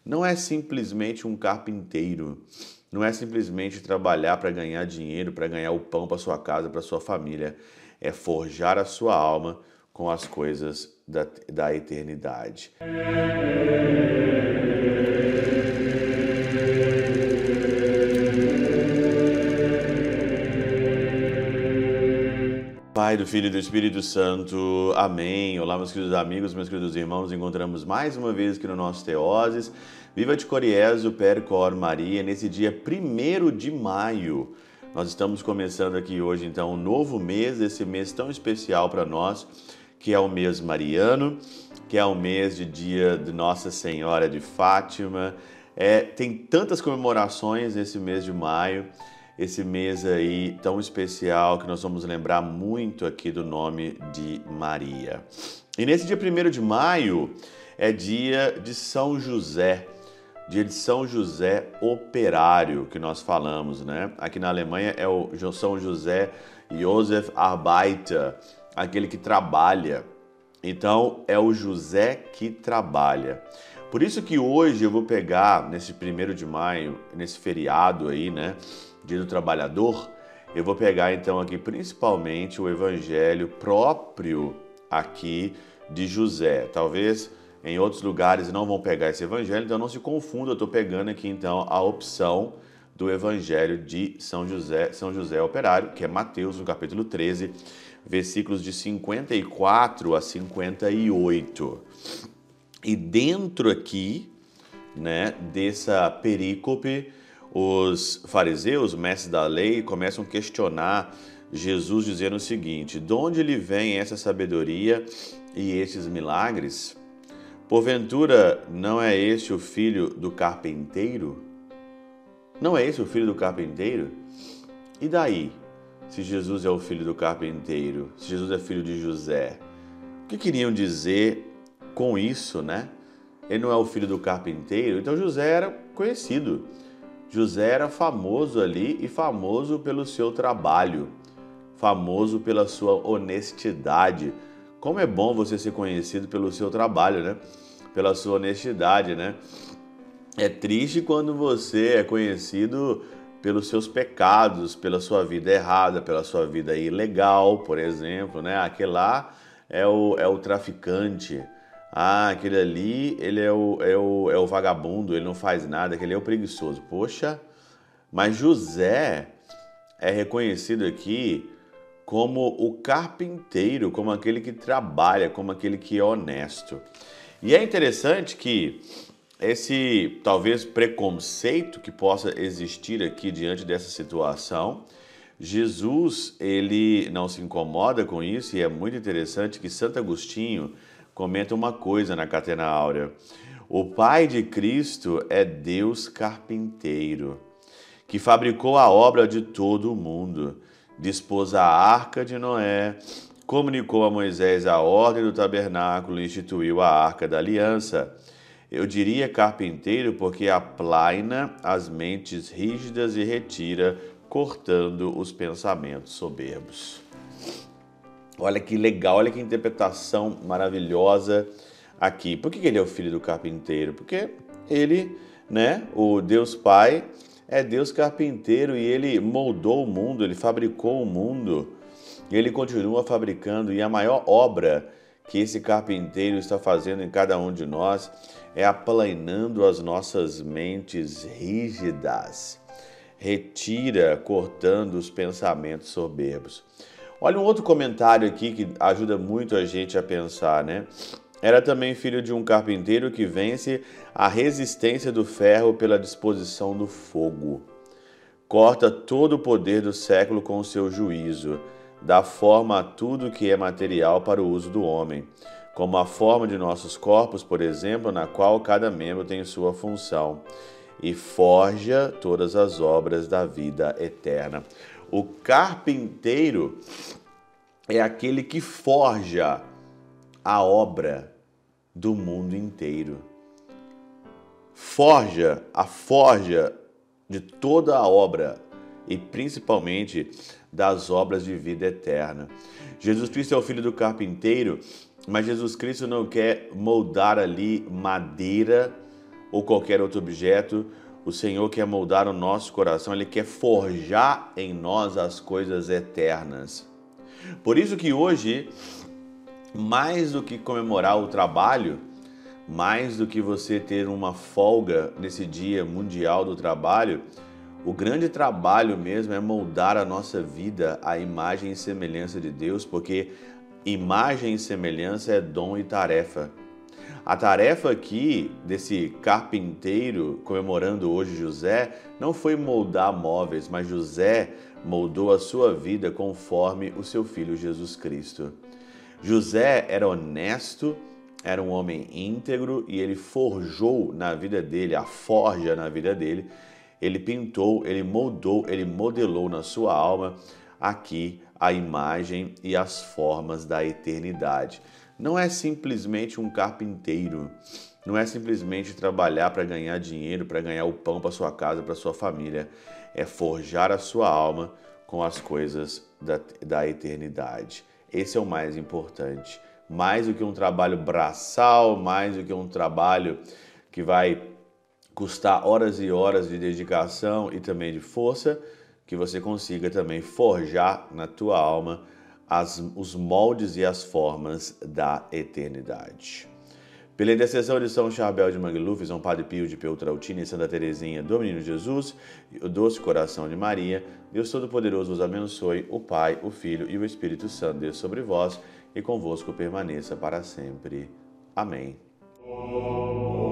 não é simplesmente um carpinteiro, não é simplesmente trabalhar para ganhar dinheiro, para ganhar o pão para sua casa, para sua família. É forjar a sua alma com as coisas da eternidade. Pai, do Filho e do Espírito Santo. Amém. Olá, meus queridos amigos, meus queridos irmãos. Nos encontramos mais uma vez aqui no nosso Teoses. Viva de Coriezo, per cor Maria, nesse dia 1º de maio. Nós estamos começando aqui hoje, então, um novo mês, esse mês tão especial para nós, que é o mês mariano, que é o mês de dia de Nossa Senhora de Fátima. Tem tantas comemorações nesse mês de maio. Esse mês aí tão especial que nós vamos lembrar muito aqui do nome de Maria. E nesse dia 1º de maio é dia de São José, dia de São José operário que nós falamos, né? Aqui na Alemanha é o São José Joseph Arbeiter, aquele que trabalha. Então é o José que trabalha. Por isso que hoje eu vou pegar, nesse 1º de maio, nesse feriado aí, né? Dia do Trabalhador, eu vou pegar então aqui principalmente o evangelho próprio aqui de José. Talvez em outros lugares não vão pegar esse evangelho, então não se confunda, eu estou pegando aqui então a opção do evangelho de São José operário, que é Mateus, no capítulo 13, versículos de 54 a 58. E dentro aqui, né, dessa perícope, os fariseus, mestres da lei, começam a questionar Jesus dizendo o seguinte: de onde lhe vem essa sabedoria e esses milagres? Porventura, não é este o filho do carpinteiro? Não é esse o filho do carpinteiro? E daí, se Jesus é o filho do carpinteiro, se Jesus é filho de José? O que queriam dizer com isso, né? Ele não é o filho do carpinteiro? Então José era conhecido. José era famoso ali e famoso pelo seu trabalho, famoso pela sua honestidade. Como é bom você ser conhecido pelo seu trabalho, né? Pela sua honestidade, né? É triste quando você é conhecido pelos seus pecados, pela sua vida errada, pela sua vida ilegal, por exemplo, né? Aquele lá é o traficante. Ah, aquele ali, ele é o vagabundo, ele não faz nada, aquele é o preguiçoso. Poxa, mas José é reconhecido aqui como o carpinteiro, como aquele que trabalha, como aquele que é honesto. E é interessante que esse, talvez, preconceito que possa existir aqui diante dessa situação, Jesus, ele não se incomoda com isso, e é muito interessante que Santo Agostinho comenta uma coisa na Catena Áurea. O Pai de Cristo é Deus carpinteiro, que fabricou a obra de todo o mundo, dispôs a arca de Noé, comunicou a Moisés a ordem do tabernáculo e instituiu a arca da aliança. Eu diria carpinteiro porque aplaina as mentes rígidas e retira, cortando os pensamentos soberbos. Olha que legal, olha que interpretação maravilhosa aqui. Por que ele é o filho do carpinteiro? Porque ele, né, o Deus Pai, é Deus carpinteiro e ele moldou o mundo, ele fabricou o mundo e ele continua fabricando. E a maior obra que esse carpinteiro está fazendo em cada um de nós é aplanando as nossas mentes rígidas. Retira, cortando os pensamentos soberbos. Olha um outro comentário aqui que ajuda muito a gente a pensar, né? Era também filho de um carpinteiro que vence a resistência do ferro pela disposição do fogo. Corta todo o poder do século com o seu juízo, dá forma a tudo que é material para o uso do homem, como a forma de nossos corpos, por exemplo, na qual cada membro tem sua função, e forja todas as obras da vida eterna. O carpinteiro é aquele que forja a obra do mundo inteiro. A forja de toda a obra e principalmente das obras de vida eterna. Jesus Cristo é o filho do carpinteiro, mas Jesus Cristo não quer moldar ali madeira ou qualquer outro objeto. O Senhor quer moldar o nosso coração, Ele quer forjar em nós as coisas eternas. Por isso que hoje, mais do que comemorar o trabalho, mais do que você ter uma folga nesse Dia Mundial do Trabalho, o grande trabalho mesmo é moldar a nossa vida à imagem e semelhança de Deus, porque imagem e semelhança é dom e tarefa. A tarefa aqui desse carpinteiro comemorando hoje José não foi moldar móveis, mas José moldou a sua vida conforme o seu filho Jesus Cristo. José era honesto, era um homem íntegro e ele forjou na vida dele, a forja na vida dele. Ele pintou, ele moldou, ele modelou na sua alma aqui a imagem e as formas da eternidade. Não é simplesmente um carpinteiro, não é simplesmente trabalhar para ganhar dinheiro, para ganhar o pão para sua casa, para sua família. É forjar a sua alma com as coisas da eternidade. Esse é o mais importante. Mais do que um trabalho braçal, mais do que um trabalho que vai custar horas e horas de dedicação e também de força, que você consiga também forjar na tua alma os moldes e as formas da eternidade. Pela intercessão de São Charbel de Mangluf, São Padre Pio de Peltrautina e Santa Teresinha do Menino Jesus e o doce coração de Maria, Deus Todo-Poderoso vos abençoe, o Pai, o Filho e o Espírito Santo, Deus sobre vós e convosco permaneça para sempre. Amém.